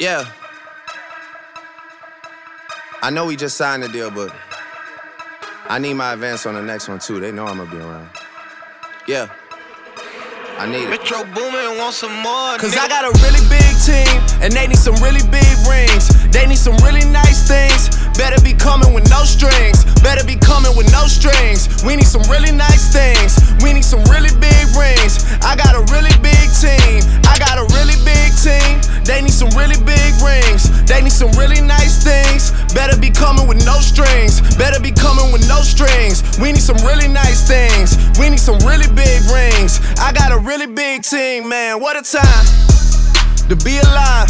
Yeah. I know we just signed the deal, but I need my advance on the next one too. They know I'm gonna be around. Yeah. I need it. Metro Boomin want some more. Cause I got a really big team, and they need some really big rings. They need some really nice things. Better be coming with no strings. Better be coming with no strings. We need some really nice things. We need some really big rings. I got a really big team. I got a really big team. They need some really big rings. They need some really nice things. Better be coming with no strings. Better be coming with no strings. We need some really nice things. We need some really big rings. I got a really big team, man. What a time to be alive.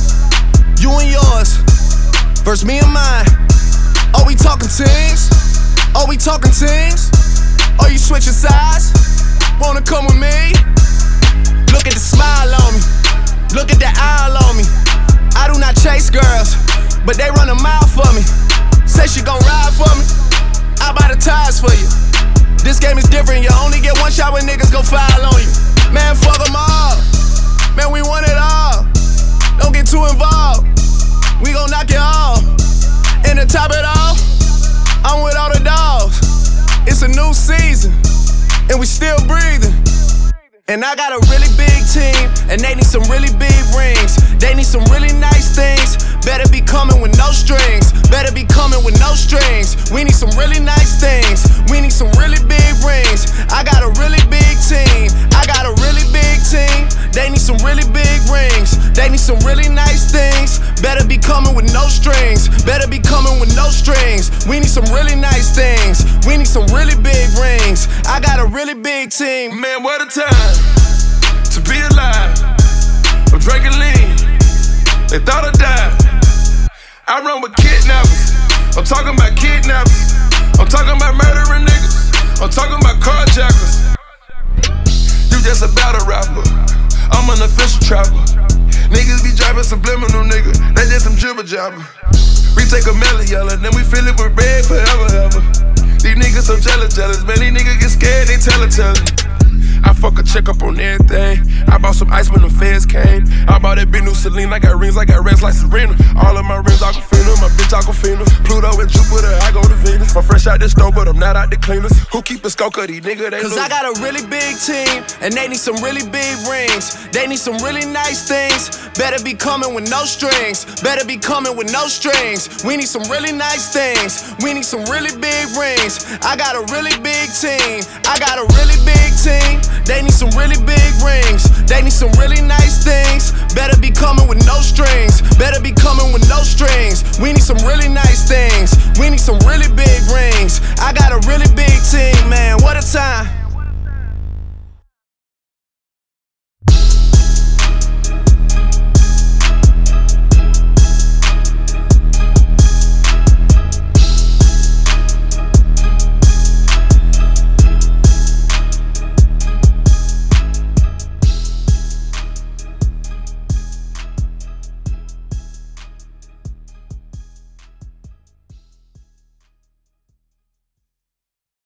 You and yours versus me and mine. Are we talking teams? Are we talking teams? Are you switching sides? Wanna come with me? Look at the smile on me. Look at the owl on me. I do not chase girls, but they run a mile for me. Say she gon' ride for me. I buy the tires for you. This game is different. You only get one shot when niggas go foul on you. Man, fuck them all. Man, we want it all. Don't get too involved. We gon' knock it off. And to top it off, I'm with all the dogs. It's a new season, and we still breathing. And I got a really big team, and they need some really big rings. They need some really nice things. Better be coming with no strings. Better be coming with no strings. We need some really nice things. We need some really big rings. I got a really big team. I got a really big team. They need some really big rings. They need some really nice things. Better be coming with no strings. Better be coming with no strings. We need some really nice things. We need some really big rings. I got a really big team. Man, what a time to be alive. I'm drinking lean. They thought I died. I run with kidnappers. I'm talking about kidnappers. I'm talking about murdering niggas. I'm talking about carjackers. You just a battle rapper. I'm an official trapper. Niggas be dropping subliminal, nigga. They just some jibber jabber. We take a melon yellow, then we fill it with red forever, ever. These niggas so jealous. Man, these niggas get scared, they tell it. I fuck a check up on everything. I bought some ice when the feds came. I bought that big new Celine. I got rings, I got reds like Serena. All of my rings Aquafina, my bitch Aquafina. Pluto and Jupiter, I go to Venus. I'm fresh out the stove, but I'm not out the cleaners. Who keep a scope of these niggas? They Cause lose. I got a really big team, and they need some really big rings. They need some really nice things. Better be coming with no strings. Better be coming with no strings. We need some really nice things. We need some really big rings. I got a really big team. I got a really big team. They need some really big rings. They need some really nice things. Better be coming with no strings. Better be coming with no strings. We need some really nice things. We need some really big rings. I got a really big